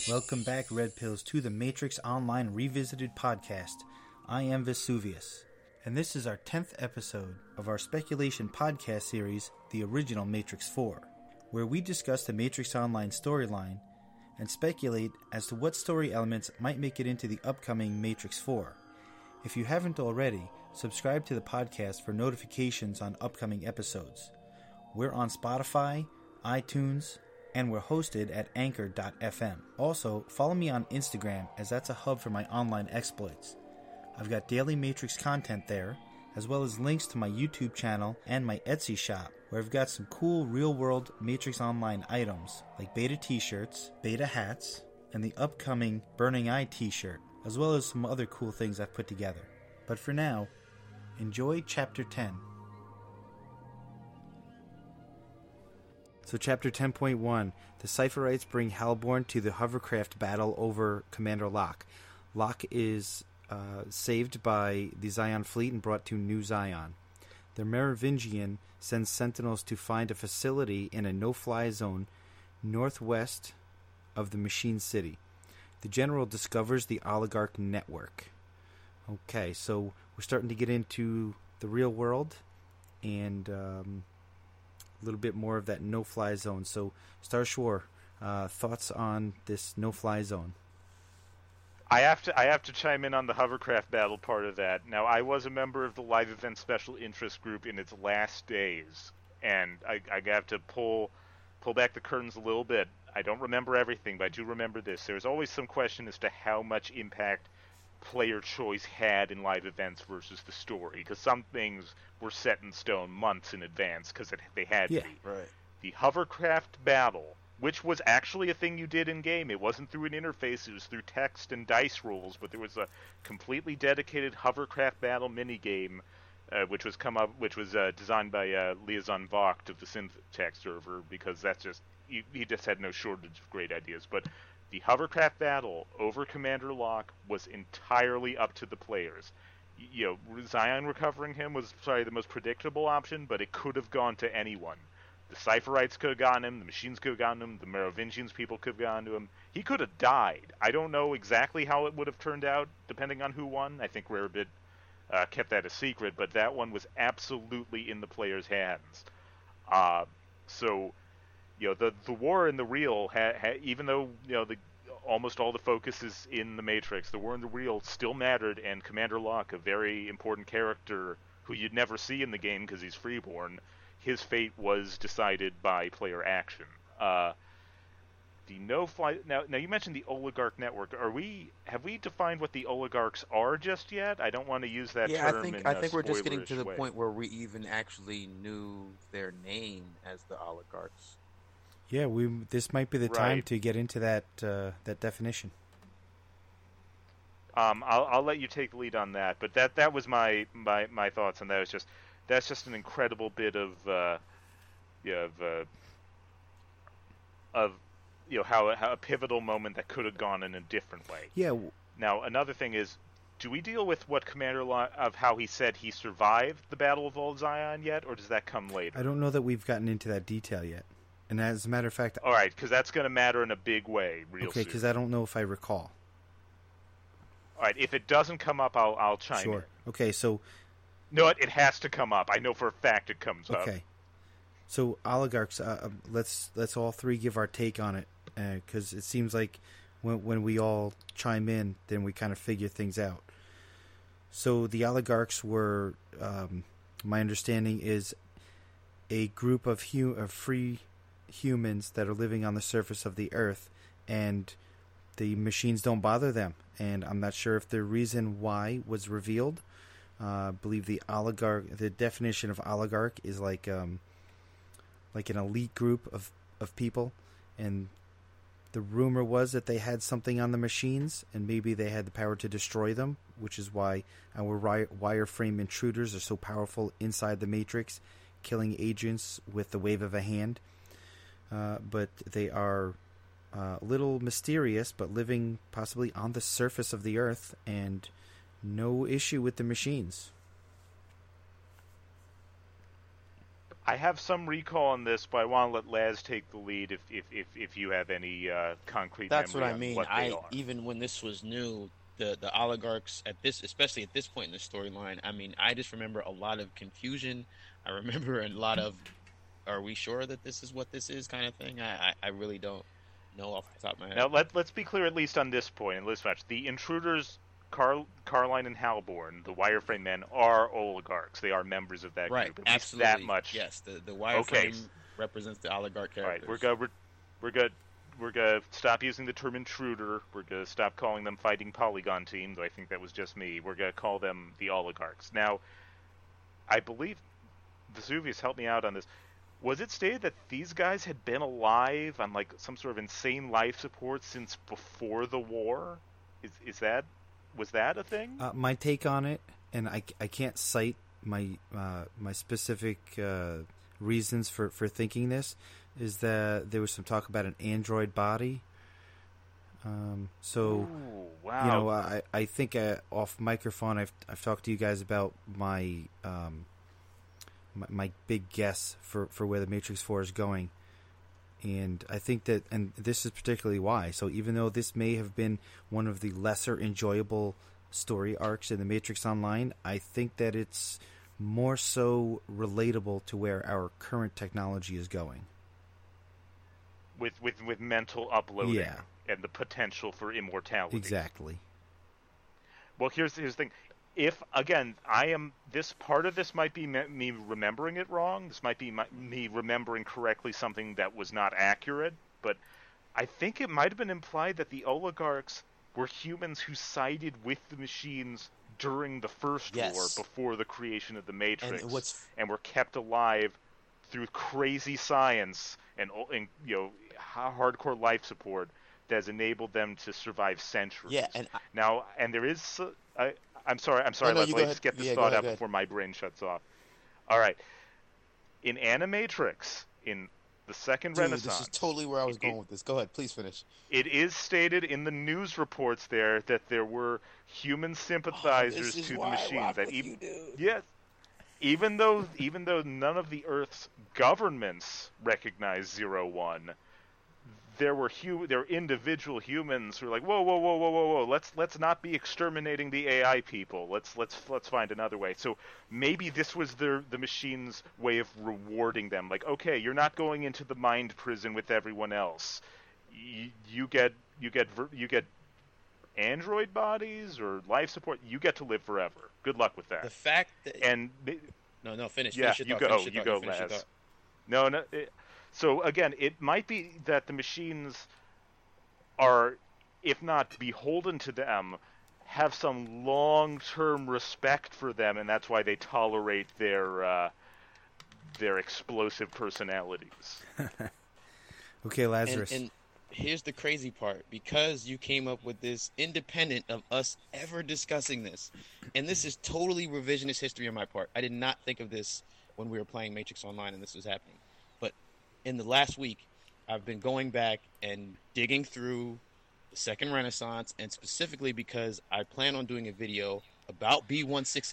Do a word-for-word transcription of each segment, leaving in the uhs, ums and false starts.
Welcome back, Red Pills, to the Matrix Online Revisited podcast. I am Vesuvius, and this is our tenth episode of our speculation podcast series, The Original Matrix four, where we discuss the Matrix Online storyline and speculate as to what story elements might make it into the upcoming Matrix four. If you haven't already, subscribe to the podcast for notifications on upcoming episodes. We're on Spotify, iTunes, and we're hosted at anchor dot f m. Also, follow me on Instagram, as that's a hub for my online exploits. I've got daily Matrix content there, as well as links to my YouTube channel and my Etsy shop, where I've got some cool real-world Matrix Online items, like beta t-shirts, beta hats, and the upcoming Burning Eye t-shirt, as well as some other cool things I've put together. But for now, enjoy Chapter ten. So Chapter ten point one, the Cypherites bring Halborn to the hovercraft battle over Commander Locke. Locke is uh, saved by the Zion fleet and brought to New Zion. The Merovingian sends sentinels to find a facility in a no-fly zone northwest of the Machine City. The general discovers the Oligarch Network. Okay, so we're starting to get into the real world and um, a little bit more of that no-fly zone. So, Starshore, uh, thoughts on this no-fly zone? I have to I have to chime in on the hovercraft battle part of that. Now, I was a member of the Live Event Special Interest Group in its last days, and I, I have to pull pull back the curtains a little bit. I don't remember everything, but I do remember this. There's always some question as to how much impact player choice had in live events versus the story, because some things were set in stone months in advance because they had yeah, to be. Right. The hovercraft battle, which was actually a thing you did in game. It wasn't through an interface, it was through text and dice rolls, but there was a completely dedicated hovercraft battle minigame, uh, which was come up, which was uh, designed by uh, Liaison Vogt of the Syntax server, because that's just he, he just had no shortage of great ideas. But the hovercraft battle over Commander Locke was entirely up to the players. You know, Zion recovering him was probably the most predictable option, but it could have gone to anyone. The Cypherites could have gotten him, the machines could have gotten him, the Merovingians people could have gotten to him. He could have died. I don't know exactly how it would have turned out, depending on who won. I think Rarebit uh, kept that a secret, but that one was absolutely in the players' hands. Uh, so, you know, the the war in the real, ha, ha, even though, you know, the almost all the focus is in the Matrix, the war in the real still mattered, and Commander Locke, a very important character who you'd never see in the game because he's freeborn, his fate was decided by player action. Uh, the no-fly... Now, now, you mentioned the Oligarch Network. Are we... Have we defined what the oligarchs are just yet? I don't want to use that yeah, term I think, in I a think we're just getting to the way. point where we even actually knew their name as the oligarchs. Yeah, we. This might be the Right. time to get into that uh, that definition. Um, I'll, I'll let you take the lead on that, but that that was my, my, my thoughts on that. Was just that's just an incredible bit of uh, yeah, of uh, of you know how, how a pivotal moment that could have gone in a different way. Yeah. W- Now another thing is, do we deal with what Commander Locke, of how he said he survived the Battle of Old Zion yet, or does that come later? I don't know that we've gotten into that detail yet. And as a matter of fact... All right, because that's going to matter in a big way real Okay, soon. because I don't know if I recall. All right, if it doesn't come up, I'll, I'll chime Sure. in. Okay, so... No, it, it has to come up. I know for a fact it comes up. Okay. So, oligarchs, uh, uh, let's let's all three give our take on it, because uh, it seems like when, when we all chime in, then we kind of figure things out. So, the oligarchs were, um, my understanding is, a group of, hu- of free... humans that are living on the surface of the earth, and the machines don't bother them, and I'm not sure if the reason why was revealed. uh, I believe the oligarch the definition of oligarch is like um, like an elite group of, of people, and the rumor was that they had something on the machines, and maybe they had the power to destroy them, which is why our ri- wireframe intruders are so powerful inside the Matrix, killing agents with the wave of a hand. Uh, but they are uh, a little mysterious, but living possibly on the surface of the earth, and no issue with the machines. I have some recall on this, but I want to let Laz take the lead if if if, if you have any uh, concrete That's what memory I on mean. what they I are. even when this was new, the the oligarchs at this, especially at this point in the storyline, I mean, I just remember a lot of confusion. I remember a lot of, "Are we sure that this is what this is?" kind of thing. I I, I really don't know off the top of my head. Now let let's be clear, at least on this point in this match, the intruders, Car- Carline and Halborn, the Wireframe men, are oligarchs. They are members of that Right, group. At least absolutely. that much. Yes, the the wireframe Okay. represents the oligarch All characters. right, we're go we're, we're good. We're gonna stop using the term intruder. We're gonna stop calling them Fighting Polygon Team, though I think that was just me. We're gonna call them the oligarchs. Now, I believe Vesuvius helped me out on this. Was it stated that these guys had been alive on like some sort of insane life support since before the war? Is is that was that a thing? Uh, my take on it, and I, I can't cite my uh, my specific uh, reasons for, for thinking this, is that there was some talk about an android body. Um, so, Ooh, wow. you know, I I think uh, off microphone I've I've talked to you guys about my um my, my big guess for, for where the Matrix Four is going. And I think that, and this is particularly why. So even though this may have been one of the lesser enjoyable story arcs in the Matrix Online, I think that it's more so relatable to where our current technology is going. with with with mental uploading Yeah. and the potential for immortality. Exactly. Well, here's here's the thing. If again, I am this part of this might be me, me remembering it wrong. This might be my, me remembering correctly something that was not accurate. But I think it might have been implied that the oligarchs were humans who sided with the machines during the first Yes. war, before the creation of the Matrix, And what's- and were kept alive through crazy science and, and you know hardcore life support that has enabled them to survive centuries. Yeah, and I- now, and there is, uh, I, I'm sorry, I'm sorry, No, no, let, you let go me ahead. just get this Yeah, go thought ahead, out go ahead. before my brain shuts off. All right, in Animatrix, in the Second Dude, Renaissance, this is totally where I was it- going with this. Go ahead, please finish. it is stated in the news reports there that there were human sympathizers Oh, this is to the why I machines. rock That with even, you, dude. yes, even though even though none of the Earth's governments recognized Zero One, there were hu- there were individual humans who were like, whoa, whoa, whoa, whoa, whoa, whoa, let's let's not be exterminating the A I people. Let's let's let's find another way. So maybe this was the the machine's way of rewarding them. Like, okay, you're not going into the mind prison with everyone else. You, you get you get ver- you get android bodies or life support. You get to live forever. Good luck with that. The fact that and no, no, finish. yeah, finish your you thought, go, finish your you thought, go, finish your Laz. thought. No, no. It, so again, it might be that the machines are, if not beholden to them, have some long-term respect for them, and that's why they tolerate their uh, their explosive personalities. Okay, And, Lazarus. and here's the crazy part, because you came up with this independent of us ever discussing this, and this is totally revisionist history on my part. I did not think of this when we were playing Matrix Online and this was happening. But in the last week, I've been going back and digging through the Second Renaissance, and specifically because I plan on doing a video about B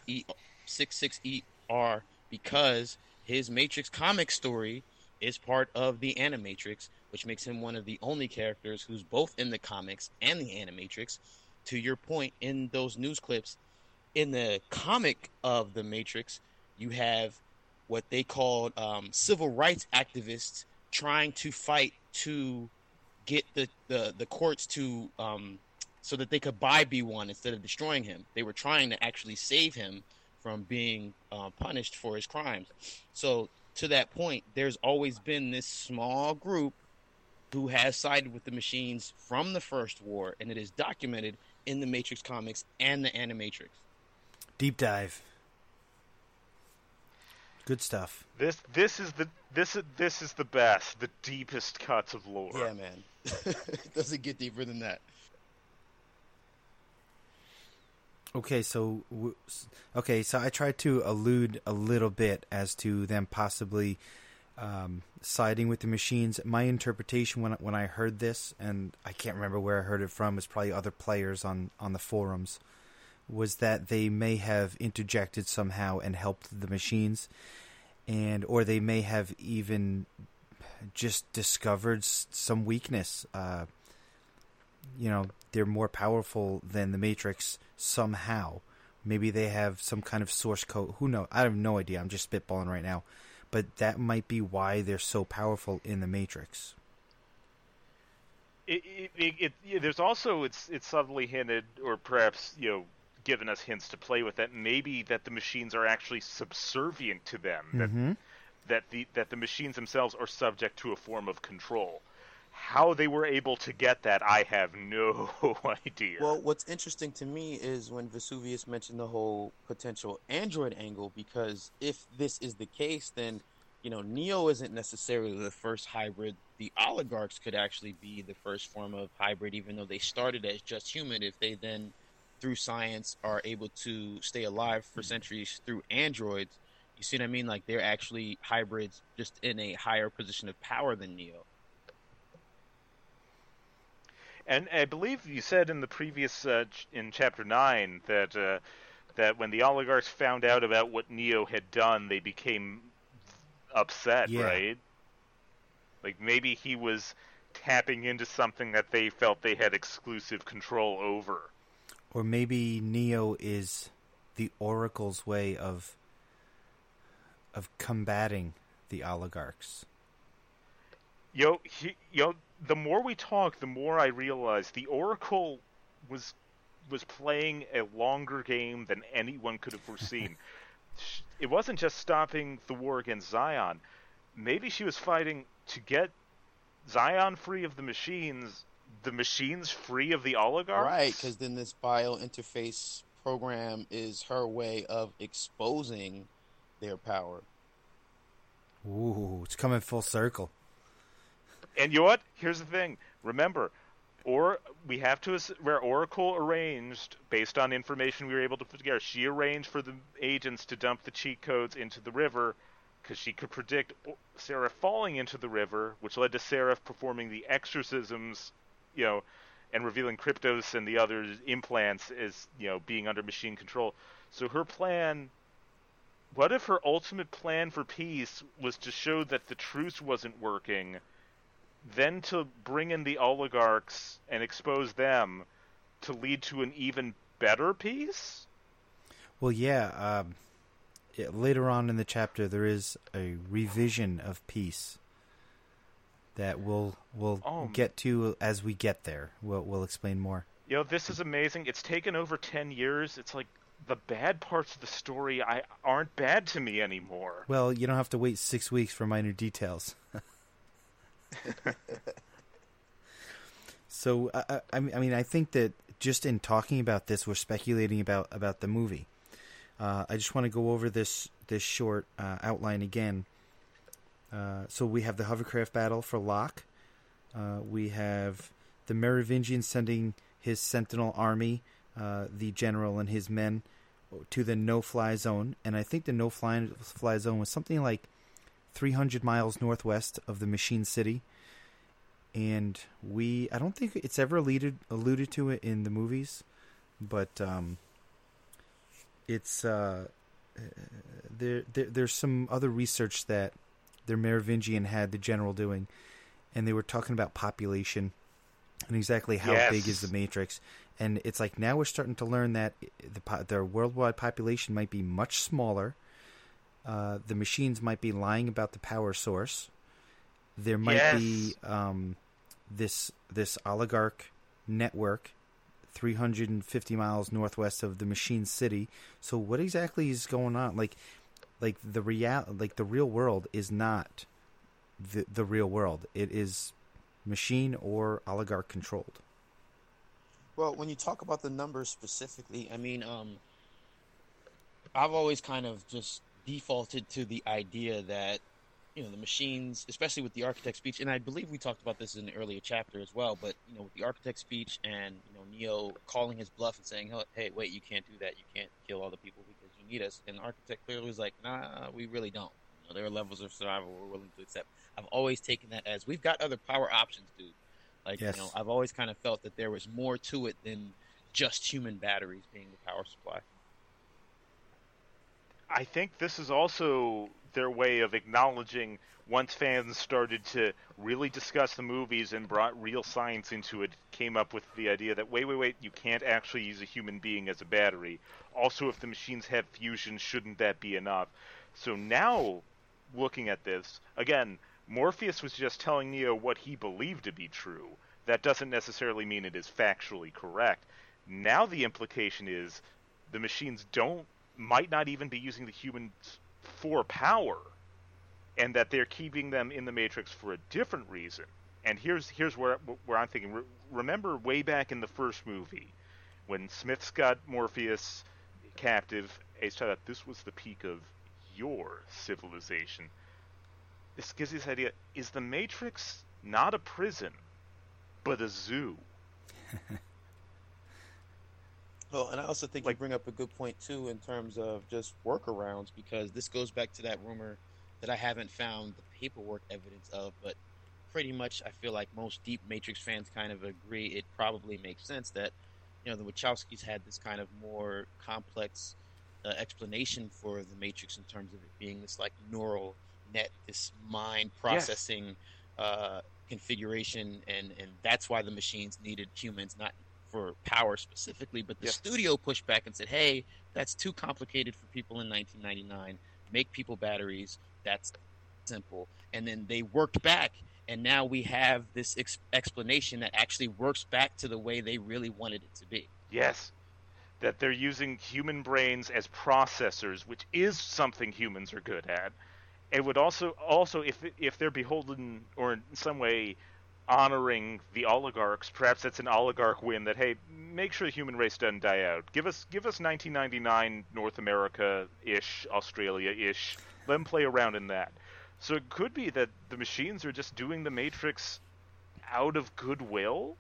sixteen E R, because his Matrix comic story is part of the Animatrix, which makes him one of the only characters who's both in the comics and the Animatrix. To your point, in those news clips, in the comic of the Matrix, you have what they called um, civil rights activists trying to fight to get the, the, the courts to um, so that they could buy B one instead of destroying him. They were trying to actually save him from being uh, punished for his crimes. So to that point, there's always been this small group who has sided with the machines from the first war, and it is documented in the Matrix comics and the Animatrix. Deep dive. Good stuff. This this is the this is this is the best, the deepest cuts of lore. Yeah, man. It doesn't get deeper than that. Okay, so okay, so I tried to allude a little bit as to them possibly um, siding with the machines. My interpretation when when I heard this, and I can't remember where I heard it from, it's probably other players on, on the forums, was that they may have interjected somehow and helped the machines. and or they may have even just discovered s- some weakness. Uh, you know, they're more powerful than the Matrix somehow. Maybe they have some kind of source code. Who knows? I have no idea. I'm just spitballing right now. But that might be why they're so powerful in the Matrix. It, it, it, it, yeah, there's also, it's it's subtly hinted, or perhaps, you know, given us hints to play with, that maybe that the machines are actually subservient to them. Mm-hmm. That that the that the machines themselves are subject to a form of control. How they were able to get that, I have no idea. Well, what's interesting to me is when Vesuvius mentioned the whole potential android angle, because if this is the case, then, you know, Neo isn't necessarily the first hybrid. The oligarchs could actually be the first form of hybrid, even though they started as just human. If they then, through science, are able to stay alive for centuries through androids, you see what I mean? Like, they're actually hybrids just in a higher position of power than Neo. And I believe you said in the previous, uh, ch- in chapter nine, that uh, that when the oligarchs found out about what Neo had done, they became upset, Yeah. right? Like, maybe he was tapping into something that they felt they had exclusive control over. Or maybe Neo is the Oracle's way of of combating the oligarchs. Yo, he, yo, the more we talk, the more I realize the Oracle was was playing a longer game than anyone could have foreseen. It wasn't just stopping the war against Zion. Maybe she was fighting to get Zion free of the machines, the machines free of the oligarchs? Right, because then this bio-interface program is her way of exposing their power. Ooh, it's coming full circle. And you know what? Here's the thing. Remember, or we have to where Oracle arranged, based on information we were able to put together, she arranged for the agents to dump the cheat codes into the river because she could predict Seraph falling into the river, which led to Seraph performing the exorcisms, you know, and revealing Kryptos and the other implants as, you know, being under machine control. So her plan, what if her ultimate plan for peace was to show that the truce wasn't working, then to bring in the oligarchs and expose them to lead to an even better peace? Well, yeah, um, yeah, later on in the chapter there is a revision of peace that we'll we'll Oh. get to as we get there. We'll we'll explain more. You know, this is amazing. It's taken over ten years. It's like the bad parts of the story I aren't bad to me anymore. Well, you don't have to wait six weeks for minor details. So I, I, I mean, I think that just in talking about this, we're speculating about, about the movie. Uh, I just want to go over this this short uh, outline again. Uh, so we have the hovercraft battle for Locke. Uh, we have the Merovingian sending his Sentinel army, uh, the general and his men, to the no-fly zone. And I think the no-fly fly zone was something like three hundred miles northwest of the Machine City. And we, I don't think it's ever alluded, alluded to it in the movies, but um, it's, uh, there, there, there's some other research that their Merovingian had the general doing, and they were talking about population and exactly how Yes. big is the Matrix. And it's like now we're starting to learn that the po- their worldwide population might be much smaller. Uh, the machines might be lying about the power source. There might Yes. be um, this this oligarch network three hundred fifty miles northwest of the Machine City. So what exactly is going on? Like, like the real, like the real world is not the the real world. It is machine or oligarch controlled. Well, when you talk about the numbers specifically, I mean, um, I've always kind of just defaulted to the idea that, you know, the machines, especially with the architect speech, and I believe we talked about this in the earlier chapter as well, but, you know, with the architect speech and, you know, Neo calling his bluff and saying, hey, wait, you can't do that. You can't kill all the people because you need us. And the architect clearly was like, nah, we really don't. You know, there are levels of survival we're willing to accept. I've always taken that as, we've got other power options, dude. Like, Yes. you know, I've always kind of felt that there was more to it than just human batteries being the power supply. I think this is also their way of acknowledging, once fans started to really discuss the movies and brought real science into it, came up with the idea that, wait, wait, wait, you can't actually use a human being as a battery. Also, if the machines have fusion, shouldn't that be enough? So now, looking at this, again, Morpheus was just telling Neo what he believed to be true. That doesn't necessarily mean it is factually correct. Now the implication is the machines don't, might not even be using the humans for power, and that they're keeping them in the Matrix for a different reason. And here's here's where where I'm thinking. Re- remember way back in the first movie, when Smith's got Morpheus captive, he's talking about this was the peak of your civilization. This gives you this idea: is the Matrix not a prison, but a zoo? Well, and I also think Like- you bring up a good point too in terms of just workarounds, because this goes back to that rumor that I haven't found the paperwork evidence of, but pretty much I feel like most deep Matrix fans kind of agree it probably makes sense that, you know, the Wachowskis had this kind of more complex uh, explanation for the Matrix in terms of it being this like neural net, this mind processing uh, configuration, and and that's why the machines needed humans, not for power specifically, but the Yes. studio pushed back and said, hey, that's too complicated for people in nineteen ninety-nine. Make people batteries. That's simple. And then they worked back, and now we have this ex- explanation that actually works back to the way they really wanted it to be. Yes. That they're using human brains as processors, which is something humans are good at. It would also, also if if they're beholden or in some way honoring the oligarchs, perhaps that's an oligarch win that, hey, make sure the human race doesn't die out. Give us give us nineteen ninety-nine North America-ish, Australia-ish. Let them play around in that. So it could be that the machines are just doing the Matrix out of goodwill.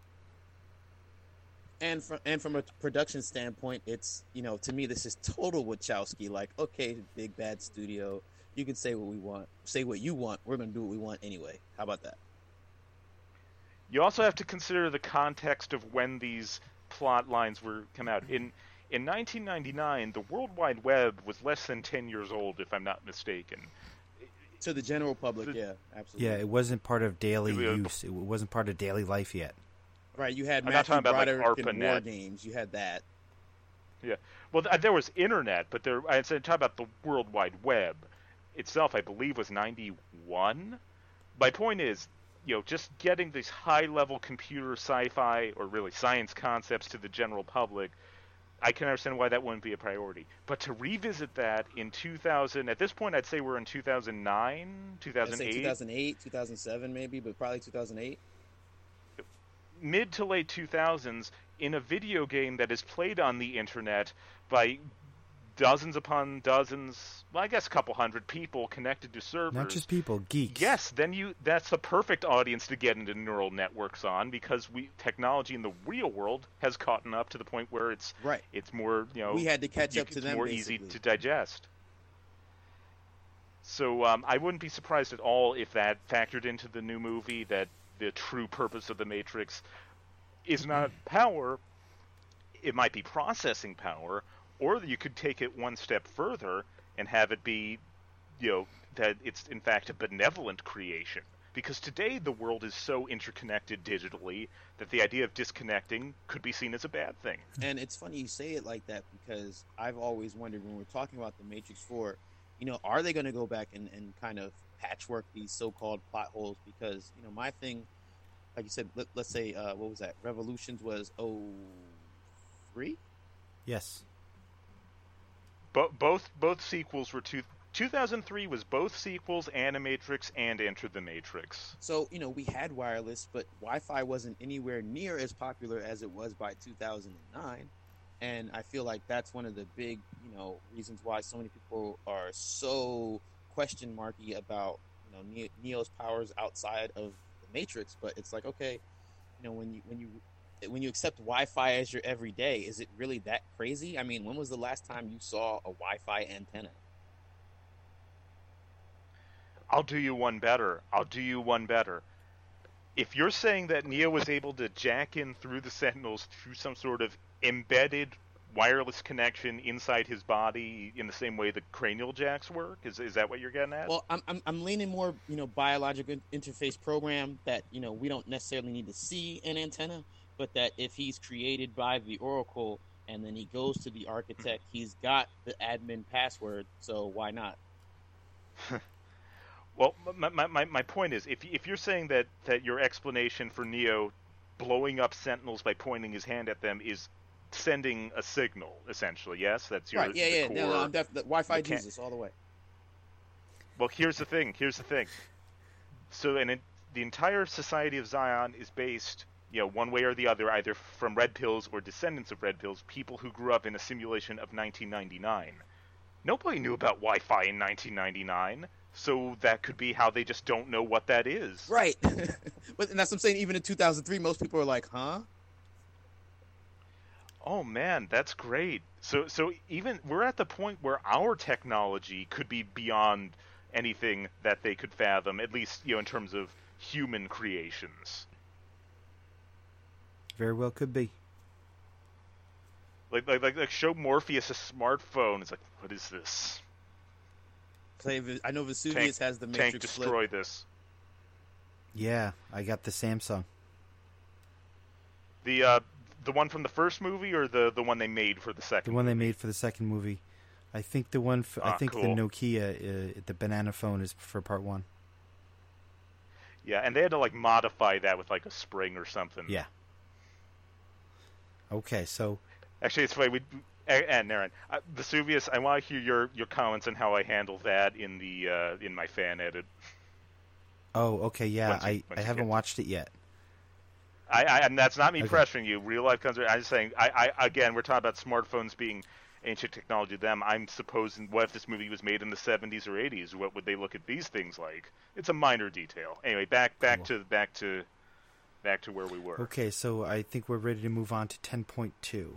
And from and from a production standpoint, it's, you know, to me this is total Wachowski. Like, okay, big bad studio, you can say what we want, say what you want. We're gonna do what we want anyway. How about that? You also have to consider the context of when these plot lines were come out. In in nineteen ninety-nine, the World Wide Web was less than ten years old, if I'm not mistaken. To the general public, The- yeah, absolutely. Yeah, it wasn't part of daily Yeah. use. It wasn't part of daily life yet. Right, you had I'm not Matthew talking about, like, Broderick in War ARPANET. Games. You had that. Well, th- there was internet, but there I said talk about the World Wide Web itself. I believe was ninety-one. My point is, you know, just getting these high-level computer sci-fi or really science concepts to the general public, I can understand why that wouldn't be a priority. But to revisit that in two thousand, at this point, I'd say we're in two thousand nine, I'd say two thousand eight, two thousand eight, two thousand seven maybe, but probably two thousand eight. mid to late two thousands, in a video game that is played on the internet by dozens upon dozens, well, I guess a couple hundred people connected to servers. Not just people, geeks. Yes, then you that's the perfect audience to get into neural networks on, because we technology in the real world has caught up to the point where it's Right. it's more, you know, We had to catch you- up to it's them, more basically. easy to digest. So um, I wouldn't be surprised at all if that factored into the new movie, that the true purpose of the Matrix is not power, it might be processing power, or you could take it one step further and have it be, you know, that it's in fact a benevolent creation. Because today the world is so interconnected digitally that the idea of disconnecting could be seen as a bad thing. And it's funny you say it like that, because I've always wondered when we're talking about the Matrix four, you know, are they going to go back and, and kind of patchwork these so-called plot holes? Because, you know, my thing, like you said, let, let's say, uh, what was that? Revolutions was oh three? Yes. Bo- both both sequels were two. two thousand three was both sequels, Animatrix and Enter the Matrix. So, you know, we had wireless, but Wi-Fi wasn't anywhere near as popular as it was by two thousand nine. And I feel like that's one of the big, you know, reasons why so many people are so question marky about, you know, Ne- Neo's powers outside of the Matrix. But it's like, okay, you know, when you when you when you accept Wi-Fi as your everyday, is it really that crazy? I mean, when was the last time you saw a Wi-Fi antenna? I'll do you one better. I'll do you one better. If you're saying that Neo was able to jack in through the Sentinels through some sort of embedded wireless connection inside his body in the same way the cranial jacks work? Is is that what you're getting at? Well, I'm I'm, I'm leaning more, you know, biological interface program that, you know, we don't necessarily need to see an antenna, but that if he's created by the Oracle and then he goes to the architect, he's got the admin password, so why not? Well, my, my, my point is, if if you're saying that, that your explanation for Neo blowing up Sentinels by pointing his hand at them is sending a signal, essentially, yes? That's your right, yeah, the yeah, core, no, no, I'm def- the Wi-Fi the can- Jesus all the way. Well, here's the thing, here's the thing. So, and it, the entire Society of Zion is based, you know, one way or the other, either from Red Pills or descendants of Red Pills, people who grew up in a simulation of nineteen ninety-nine. Nobody knew about Wi-Fi in nineteen ninety-nine. So that could be how they just don't know what that is. Right. But and that's what I'm saying. Even in two thousand three, most people are like, huh? Oh, man, that's great. So so even we're at the point where our technology could be beyond anything that they could fathom, at least, you know, in terms of human creations. Very well could be. Like, like, like, like show Morpheus a smartphone. It's like, what is this? I know Vesuvius tank, has the Matrix tank destroy flip. this. Yeah, I got the Samsung. The uh, the one from the first movie, or the, the one they made for the second? The one movie? they made for the second movie. I think the one. F- Ah, I think cool. the Nokia, uh, the banana phone, is for part one. Yeah, and they had to like modify that with like a spring or something. Yeah. Okay, so Actually, it's funny. We and Aaron, uh, Vesuvius, I want to hear your, your comments on how I handle that in the uh, in my fan edit. oh, okay, yeah, Once you- I, once I you haven't get- watched it yet. I, I and that's not me Okay. pressuring you. Real life comes. I'm just saying. I, I again, we're talking about smartphones being ancient technology to them. I'm supposing, what if this movie was made in the seventies or eighties? What would they look at these things like? It's a minor detail. Anyway, back back Cool. to back to back to where we were. Okay, so I think we're ready to move on to ten point two.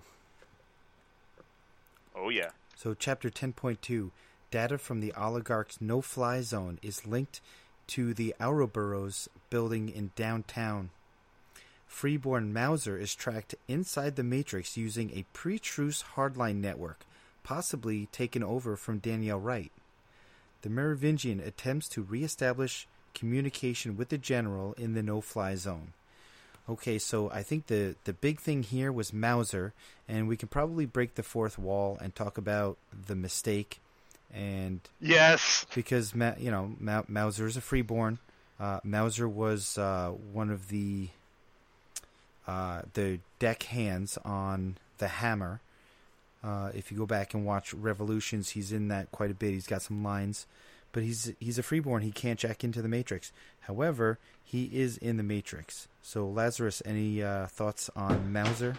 Oh yeah. So, Chapter ten point two, data from the Oligarch's no-fly zone is linked to the Ouroboros building in downtown. Freeborn Mauser is tracked inside the Matrix using a pre-truce hardline network, possibly taken over from Danielle Wright. The Merovingian attempts to re-establish communication with the General in the no-fly zone. Okay, so I think the, the big thing here was Mauser, and we can probably break the fourth wall and talk about the mistake, and Yes. because Ma, you know Ma, Mauser is a freeborn. Uh, Mauser was uh, one of the uh, the deck hands on the Hammer. Uh, if you go back and watch Revolutions, he's in that quite a bit. He's got some lines, but he's he's a freeborn. He can't jack into the Matrix. However, he is in the Matrix. So, Lazarus, any uh, thoughts on Mauser?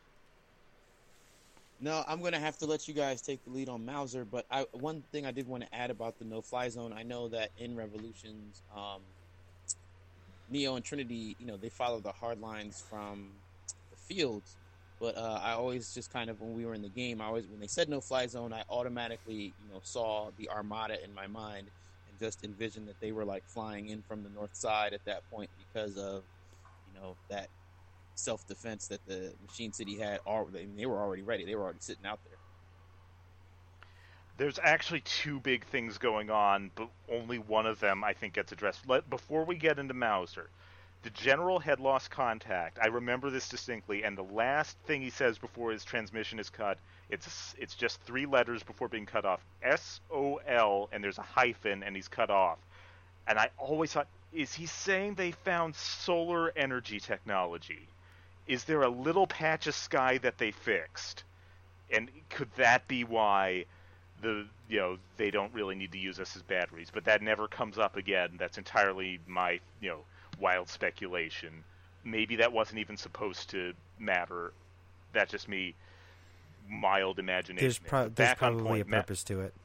No, I'm gonna have to let you guys take the lead on Mauser. But I, one thing I did want to add about the no-fly zone, I know that in Revolutions, um, Neo and Trinity, you know, they follow the hard lines from the fields. But uh, I always just kind of, when we were in the game, I always, when they said no-fly zone, I automatically, you know, saw the Armada in my mind and just envisioned that they were like flying in from the north side at that point because of, you know, that self-defense that the Machine City had. I mean, they were already ready. They were already sitting out there. There's actually two big things going on, but only one of them I think gets addressed. Let, before we get into Mauser, the General had lost contact. I remember this distinctly, and the last thing he says before his transmission is cut, it's it's just three letters before being cut off. S O L, and there's a hyphen, and he's cut off. And I always thought, is he saying they found solar energy technology? Is there a little patch of sky that they fixed? And could that be why the you know they don't really need to use us as batteries? But that never comes up again. That's entirely my you know wild speculation. Maybe that wasn't even supposed to matter. That's just me, mild imagination. There's, pro- But there's back on probably a point, Ma- purpose to it.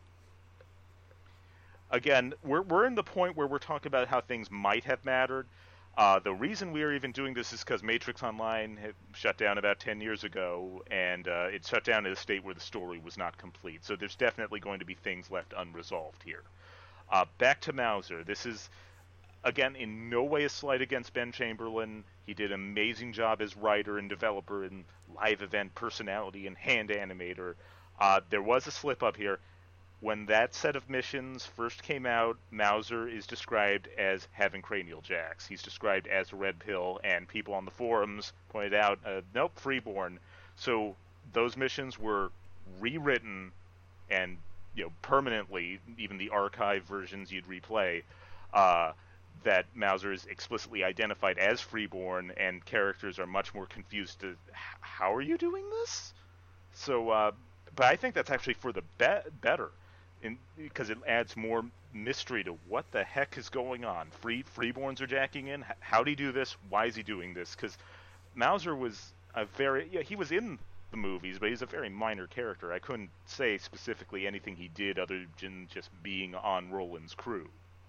Again, we're we're in the point where we're talking about how things might have mattered. Uh, the reason we are even doing this is because Matrix Online had shut down about ten years ago, and uh, it shut down in a state where the story was not complete. So there's definitely going to be things left unresolved here. Uh, back to Mauser. This is again, in no way a slight against Ben Chamberlain. He did an amazing job as writer and developer and live event personality and hand animator. Uh, there was a slip up here. When that set of missions first came out, Mauser is described as having cranial jacks. He's described as a red pill, and people on the forums pointed out, uh, nope, freeborn. So those missions were rewritten and, you know, permanently, even the archive versions you'd replay, uh, that Mauser is explicitly identified as freeborn, and characters are much more confused to, how are you doing this? So, uh, but I think that's actually for the be- better, in, because it adds more mystery to what the heck is going on. Free freeborns are jacking in. How did he do this? Why is he doing this? Because Mauser was a very, yeah, he was in the movies, but he's a very minor character. I couldn't say specifically anything he did other than just being on Roland's crew.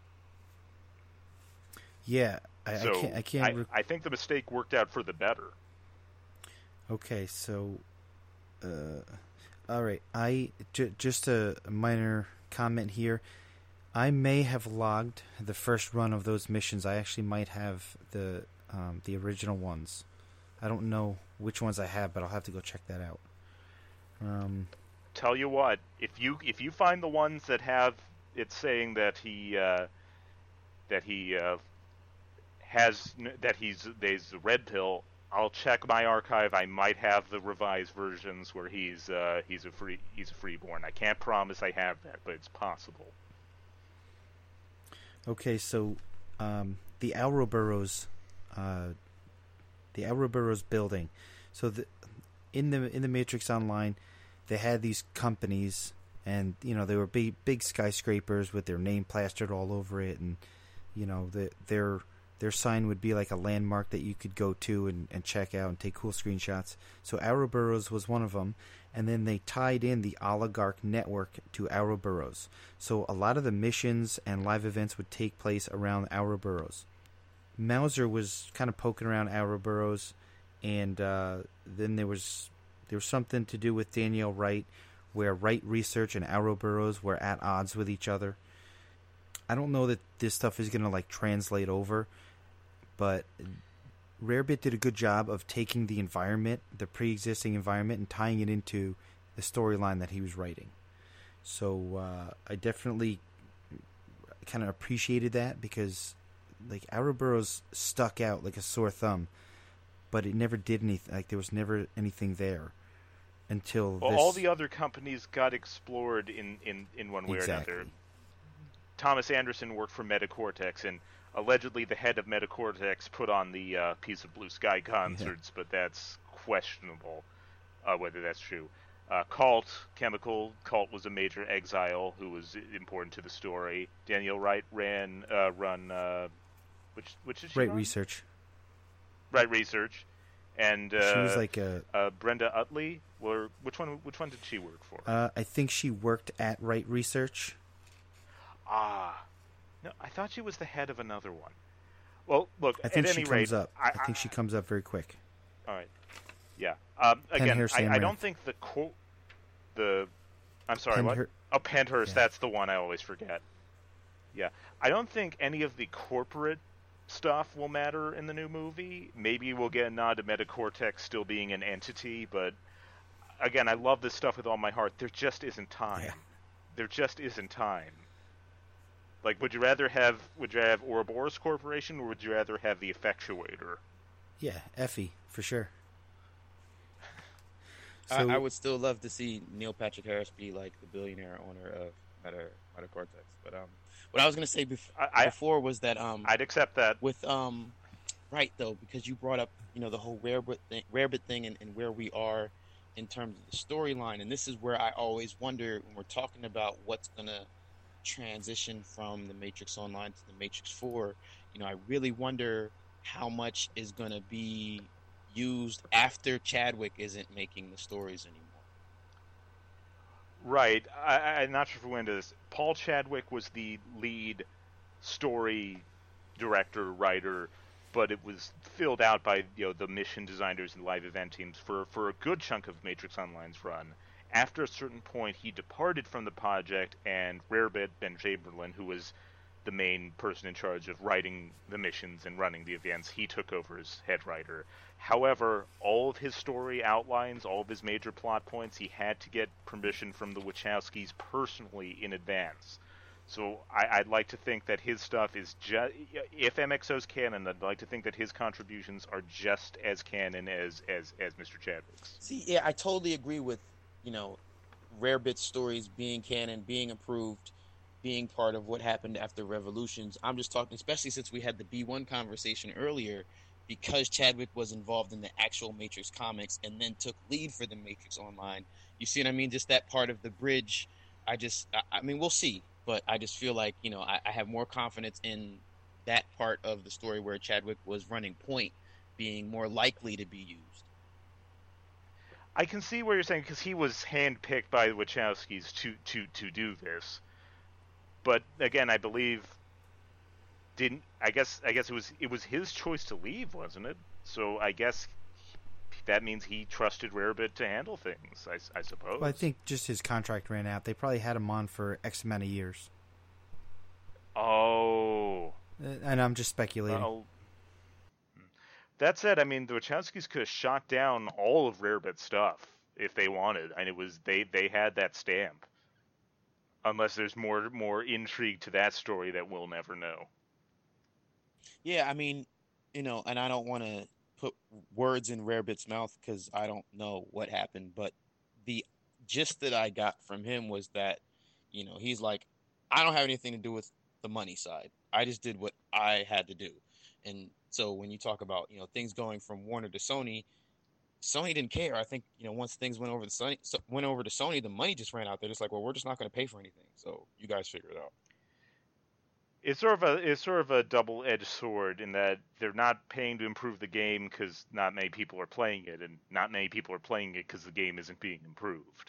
Yeah, I, so I can't. I can't. I, Rec- I think the mistake worked out for the better. Okay, so, uh, all right. I j- just a minor comment here. I may have logged the first run of those missions. I actually might have the um, the original ones. I don't know which ones I have, but I'll have to go check that out. Um, Tell you what, if you if you find the ones that have it saying that he uh, that he uh, has that he's there's a red pill, I'll check my archive. I might have the revised versions where he's uh, he's a free he's a freeborn. I can't promise I have that, but it's possible. okay, so um, the Ouroboros, uh, the Ouroboros building. So the in the in the Matrix Online, they had these companies, and you know they were big big skyscrapers with their name plastered all over it, and you know the, their their sign would be like a landmark that you could go to and, and check out and take cool screenshots. So Ouroboros was one of them, and then they tied in the Oligarch network to Ouroboros. So a lot of the missions and live events would take place around Ouroboros. Mauser was kind of poking around Ouroboros, and uh, then there was there was something to do with Daniel Wright, where Wright Research and Ouroboros were at odds with each other. I don't know that this stuff is going to like translate over, but Rarebit did a good job of taking the environment, the pre-existing environment, and tying it into the storyline that he was writing. So uh, I definitely kind of appreciated that, because like Ouroboros stuck out like a sore thumb, but it never did anything. Like there was never anything there until well, this. all the other companies got explored in, in, in one way Exactly. or another. Thomas Anderson worked for Metacortex, and allegedly the head of Metacortex put on the uh, Piece of Blue Sky concerts, yeah. But that's questionable uh, whether that's true. Uh, Cult, Chemical, Cult was a major exile who was important to the story. Daniel Wright ran, uh, run, uh, which which is she Right run? Research. Right Research, and uh, she was like a uh, Brenda Utley. Or which one? Which one did she work for? Uh, I think she worked at Right Research. Ah, no, I thought she was the head of another one. Well, look, I think at she any comes rate, up. I, I think I, she comes up very quick. All right. Yeah. Um, again, Penhurst I, I Amaranth. don't think the co- the I'm sorry, Penhur- what? Oh, Penhurst. Yeah. That's the one I always forget. Yeah, I don't think any of the corporate stuff will matter in the new movie. Maybe we'll get a nod to Metacortex still being an entity, but again, I love this stuff with all my heart. There just isn't time. Yeah. There just isn't time. Like, would you rather have would you have Ouroboros Corporation, or would you rather have the Effectuator? Yeah, Effie for sure. I, So- I would still love to see Neil Patrick Harris be like the billionaire owner of Meta Metacortex. But um, what I was gonna say bef- I, I before was that um, I'd accept that. with um, right though, because you brought up you know the whole Rarebit thing, Rarebit thing, and, and where we are in terms of the storyline, and this is where I always wonder when we're talking about what's gonna transition from the Matrix Online to the Matrix Four. You know, I really wonder how much is gonna be used after Chadwick isn't making the stories anymore. Right. I, I'm not sure if we went into this. Paul Chadwick was the lead story director, writer, but it was filled out by you know the mission designers and live event teams for, for a good chunk of Matrix Online's run. After a certain point, he departed from the project, and Rarebit Ben Chamberlain, who was the main person in charge of writing the missions and running the events. He took over as head writer. However, all of his story outlines, all of his major plot points, he had to get permission from the Wachowskis personally in advance. So I, I'd like to think that his stuff is just, if M X O's canon, I'd like to think that his contributions are just as canon as, as, as Mister Chadwick's. See, yeah, I totally agree with, you know, Rarebit's stories being canon, being approved, being part of what happened after Revolutions. I'm just talking, especially since we had the B one conversation earlier, because Chadwick was involved in the actual Matrix comics and then took lead for the Matrix Online. You see what I mean? Just that part of the bridge. I just, I, I mean, we'll see. But I just feel like, you know, I, I have more confidence in that part of the story where Chadwick was running point being more likely to be used. I can see what you're saying, because he was handpicked by the Wachowskis to, to, to do this. But again, I believe didn't I guess I guess it was it was his choice to leave, wasn't it? So I guess that means he trusted Rarebit to handle things, I, I suppose. Well, I think just his contract ran out. They probably had him on for X amount of years. Oh. And I'm just speculating. Uh, that said, I mean, the Wachowskis could have shot down all of Rarebit's stuff if they wanted, and it was they, they had that stamp. Unless there's more more intrigue to that story that we'll never know. Yeah, I mean, you know, and I don't want to put words in Rarebit's mouth because I don't know what happened, but the gist that I got from him was that, you know, he's like, I don't have anything to do with the money side. I just did what I had to do. And so when you talk about, you know, things going from Warner to Sony, Sony didn't care. I think, you know, once things went over to Sony, went over to Sony, the money just ran out there. It's like, well, we're just not going to pay for anything. So you guys figure it out. It's sort of a it's sort of a double-edged sword in that they're not paying to improve the game because not many people are playing it, and not many people are playing it because the game isn't being improved.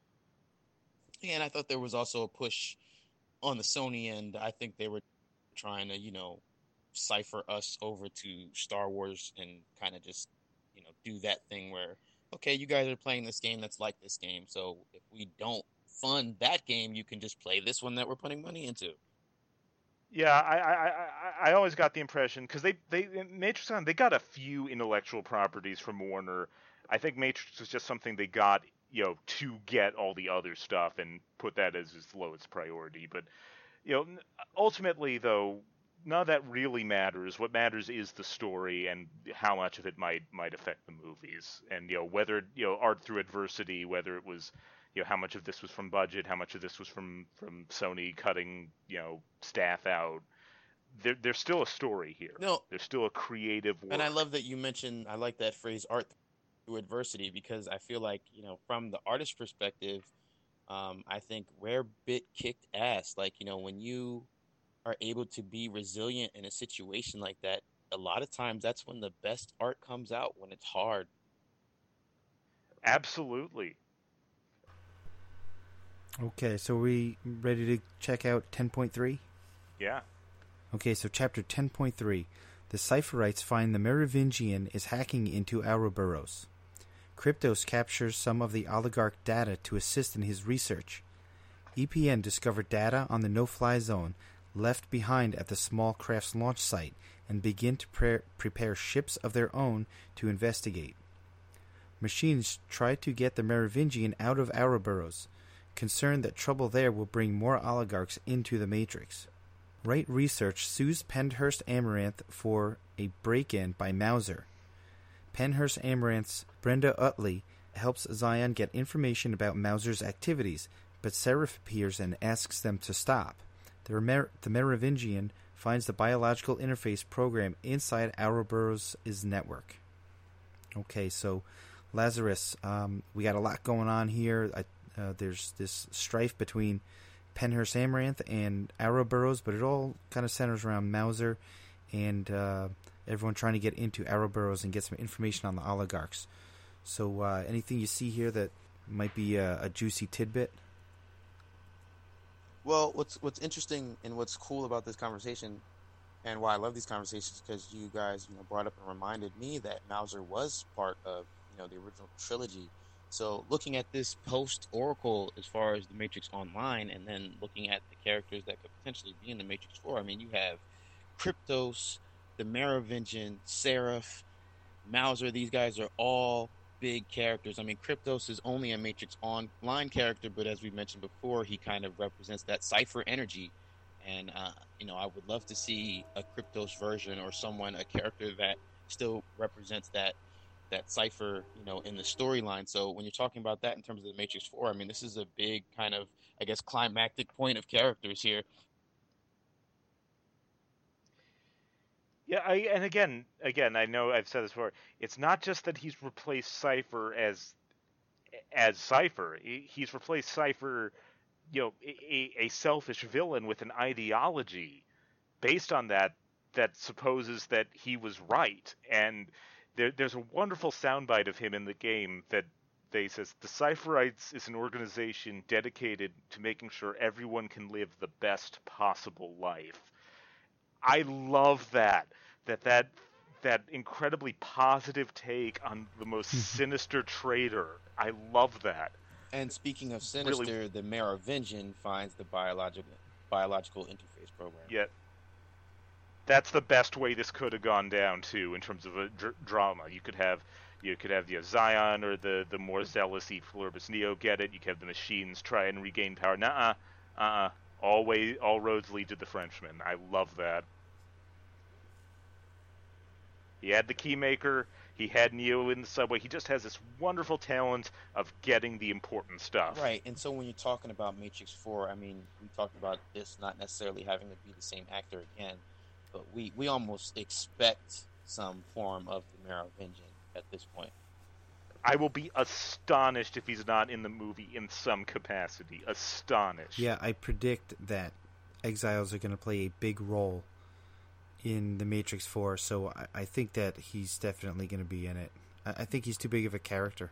Yeah, and I thought there was also a push on the Sony end. I think they were trying to, you know, cipher us over to Star Wars and kind of just, you know, do that thing where, okay, you guys are playing this game that's like this game, so if we don't fund that game, you can just play this one that we're putting money into. Yeah, I I, I, I always got the impression, because they, they Matrix, they got a few intellectual properties from Warner. I think Matrix was just something they got, you know, to get all the other stuff and put that as its lowest priority. But, you know, ultimately, though, none of that really matters. What matters is the story and how much of it might might affect the movies, and you know whether you know art through adversity, whether it was you know how much of this was from budget, how much of this was from from Sony cutting you know staff out. There, there's still a story here. No, there's still a creative work. And I love that you mentioned. I like that phrase, art through adversity, because I feel like you know from the artist perspective, um, I think Rarebit kicked ass. Like you know when you are able to be resilient in a situation like that, a lot of times that's when the best art comes out, when it's hard. Absolutely. Okay, so are we ready to check out ten point three? Yeah. Okay, so chapter ten point three. The Cypherites find the Merovingian is hacking into Ouroboros. Kryptos captures some of the oligarch data to assist in his research. E P N discovered data on the no-fly zone left behind at the small craft's launch site and begin to pre- prepare ships of their own to investigate. Machines try to get the Merovingian out of Ouroboros, concerned that trouble there will bring more oligarchs into the Matrix. Wright Research sues Penhurst Amaranth for a break-in by Mauser. Penhurst Amaranth's Brenda Utley helps Zion get information about Mauser's activities, but Seraph appears and asks them to stop. The, Mer- the Merovingian finds the biological interface program inside Ouroboros' network. Okay, so Lazarus, um, we got a lot going on here. I, uh, there's this strife between Penhurst Amaranth and Ouroboros, but it all kind of centers around Mauser and uh, everyone trying to get into Ouroboros and get some information on the oligarchs. So uh, anything you see here that might be a, a juicy tidbit? Well, what's what's interesting and what's cool about this conversation, and why I love these conversations, because you guys, you know, brought up and reminded me that Mauser was part of, you know, the original trilogy So looking at this post Oracle as far as the Matrix Online, and then looking at the characters that could potentially be in the Matrix Four, I mean, you have Kryptos, the Merovingian, Seraph, Mauser. These guys are all big characters. I mean, Kryptos is only a Matrix Online character, but as we mentioned before, he kind of represents that Cypher energy. And, uh, you know, I would love to see a Kryptos version or someone, a character that still represents that that Cypher, you know, in the storyline. So when you're talking about that in terms of the Matrix Four, I mean, this is a big kind of, I guess, climactic point of characters here. Yeah, I, and again, again, I know I've said this before. It's not just that he's replaced Cypher as as Cypher. He's replaced Cypher, you know, a, a selfish villain with an ideology based on that that supposes that he was right. And there, there's a wonderful soundbite of him in the game that they says the Cypherites is an organization dedicated to making sure everyone can live the best possible life. I love that. That that that incredibly positive take on the most sinister traitor. I love that. And speaking of sinister, really, the Merovingian finds the biological biological interface program. Yeah, that's the best way this could have gone down too, in terms of a dr- drama. You could have you could have the Zion or the the more zealous E. Pluribus Neo get it. You could have the machines try and regain power. Nuh-uh, uh-uh. All way, all roads lead to the Frenchman. I love that. He had the Keymaker. He had Neo in the subway. He just has this wonderful talent of getting the important stuff. Right, and so when you're talking about Matrix four, I mean, we talked about this not necessarily having to be the same actor again, but we, we almost expect some form of the Merovingian at this point. I will be astonished if he's not in the movie in some capacity. Astonished. Yeah, I predict that Exiles are going to play a big role in the Matrix four, so I, I think that he's definitely going to be in it. I, I think he's too big of a character.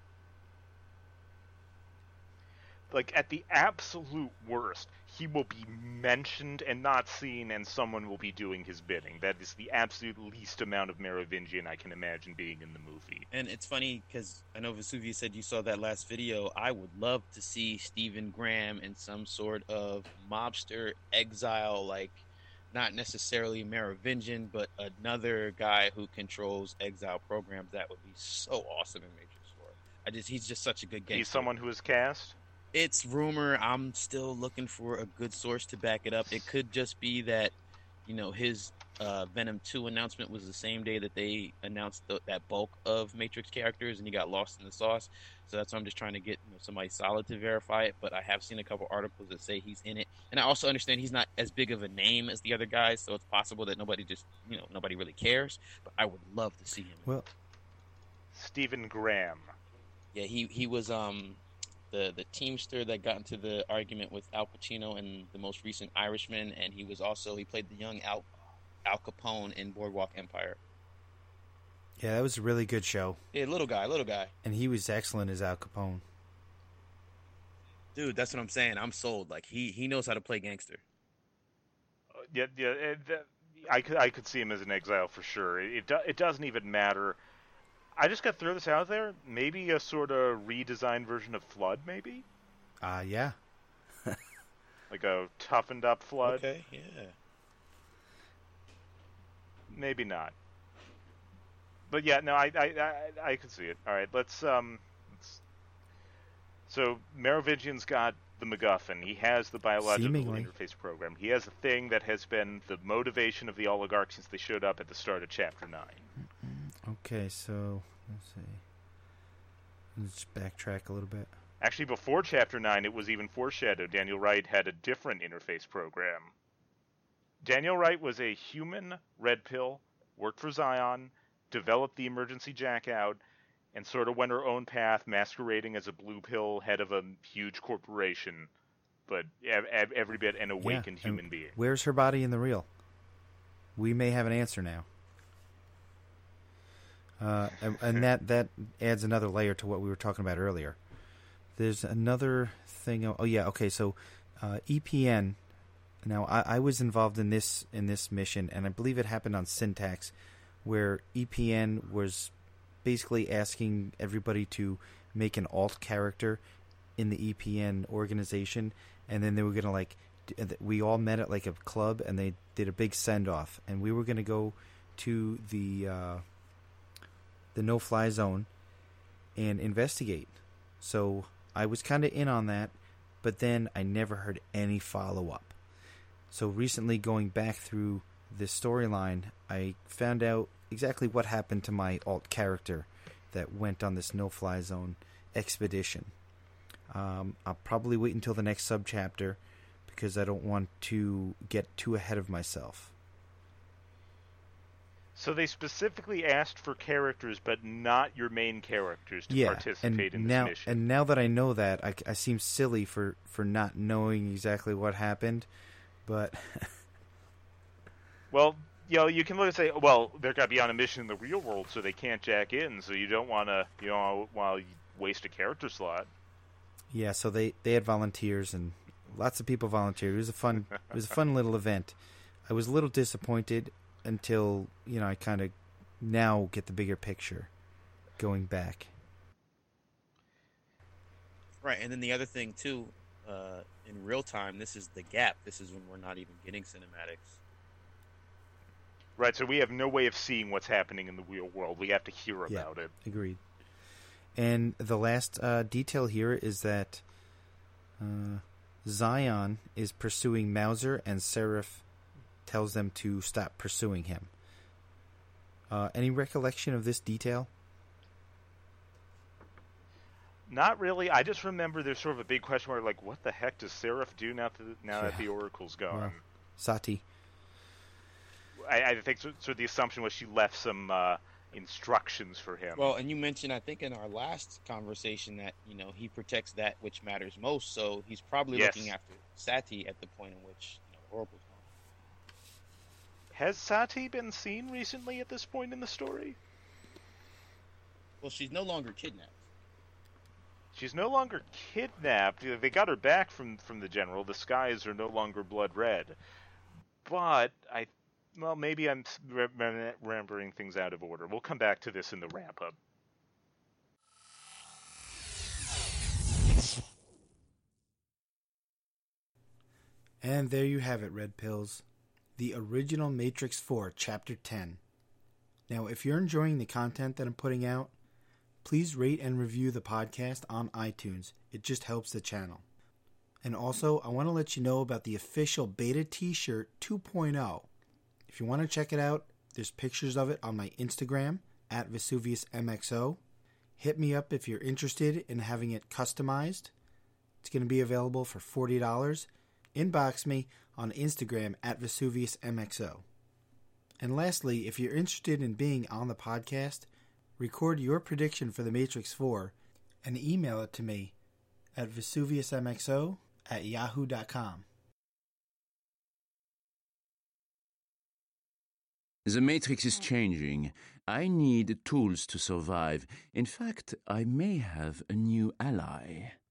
Like, at the absolute worst, he will be mentioned and not seen, and someone will be doing his bidding. That is the absolute least amount of Merovingian I can imagine being in the movie. And it's funny, because I know Vesuvius said you saw that last video. I would love to see Stephen Graham in some sort of mobster exile, like, not necessarily Merovingian, but another guy who controls exile programs. That would be so awesome in Matrix four. I just He's just such a good gangster. He's someone who is cast? It's rumor. I'm still looking for a good source to back it up. It could just be that, you know, his uh, Venom two announcement was the same day that they announced the, that bulk of Matrix characters, and he got lost in the sauce. So that's why I'm just trying to get, you know, somebody solid to verify it. But I have seen a couple articles that say he's in it, and I also understand he's not as big of a name as the other guys, so it's possible that nobody just, you know, nobody really cares. But I would love to see him. Well, Stephen Graham. Yeah, he he was um. The, the Teamster that got into the argument with Al Pacino in the most recent Irishman, and he was also, he played the young Al, Al Capone in Boardwalk Empire. Yeah, that was a really good show. Yeah, little guy, little guy. And he was excellent as Al Capone. Dude, that's what I'm saying. I'm sold. Like, he, he knows how to play gangster. Uh, yeah, yeah. It, that, I, could, I could see him as an exile for sure. It, it, do, it doesn't even matter. I just got to throw this out there. Maybe a sort of redesigned version of Flood, maybe? Uh, yeah. Like a toughened up Flood? Okay, yeah. Maybe not. But yeah, no, I I, I, I could see it. All right, let's... um. Let's... So, Merovingian's got the MacGuffin. He has the biological Seemingly. interface program. He has a thing that has been the motivation of the oligarchs since they showed up at the start of Chapter nine. Okay, so let's see. Let's backtrack a little bit. Actually, before Chapter nine, it was even foreshadowed. Daniel Wright had a different interface program. Daniel Wright was a human red pill, worked for Zion, developed the emergency jack out, and sort of went her own path, masquerading as a blue pill head of a huge corporation, but ev- every bit an awakened yeah, human being. Where's her body in the reel? We may have an answer now. Uh, and, and that, that adds another layer to what we were talking about earlier. There's another thing. Oh yeah, okay. So uh, E P N. Now I, I was involved in this in this mission, and I believe it happened on Syntax, where E P N was basically asking everybody to make an alt character in the E P N organization, and then they were gonna like we all met at like a club, and they did a big send off, and we were gonna go to the uh, the no fly zone and investigate. So I was kind of in on that, but then I never heard any follow up. So recently, going back through this storyline, I found out exactly what happened to my alt character that went on this no fly zone expedition. Um, I'll probably wait until the next subchapter because I don't want to get too ahead of myself. So they specifically asked for characters, but not your main characters to yeah, participate and in now, this mission. And now that I know that, I, I seem silly for, for not knowing exactly what happened, but... well, you know, you can look and say, well, they're got to be on a mission in the real world, so they can't jack in, so you don't want to, you know, while you waste a character slot. Yeah, so they, they had volunteers, and lots of people volunteered. It was a fun it was a fun little event. I was a little disappointed until, you know, I kind of now get the bigger picture going back. Right, and then the other thing, too, uh, in real time, this is the gap. This is when we're not even getting cinematics. Right, so we have no way of seeing what's happening in the real world. We have to hear yeah, about it. Agreed. And the last uh, detail here is that uh, Zion is pursuing Mauser, and Seraph tells them to stop pursuing him. Uh, any recollection of this detail? Not really. I just remember there's sort of a big question mark, like, what the heck does Seraph do now, to, now yeah. that the Oracle's gone? Well, Sati. I, I think so, so the assumption was she left some uh, instructions for him. Well, and you mentioned, I think, in our last conversation that, you know, he protects that which matters most, so he's probably yes. looking after Sati at the point in which, you know, Oracle's gone. Has Sati been seen recently at this point in the story? Well, she's no longer kidnapped. She's no longer kidnapped. They got her back from, from the general. The skies are no longer blood red. But I... Well, maybe I'm remembering things out of order. We'll come back to this in the wrap-up. And there you have it, Red Pills. The original Matrix four, Chapter ten. Now, if you're enjoying the content that I'm putting out, please rate and review the podcast on iTunes. It just helps the channel. And also, I want to let you know about the official Beta T-shirt two point oh. If you want to check it out, there's pictures of it on my Instagram, at VesuviusMXO. Hit me up if you're interested in having it customized. It's going to be available for forty dollars. Inbox me on Instagram, at VesuviusMXO. And lastly, if you're interested in being on the podcast, record your prediction for The Matrix four and email it to me at VesuviusMXO at yahoo dot com. The Matrix is changing. I need tools to survive. In fact, I may have a new ally.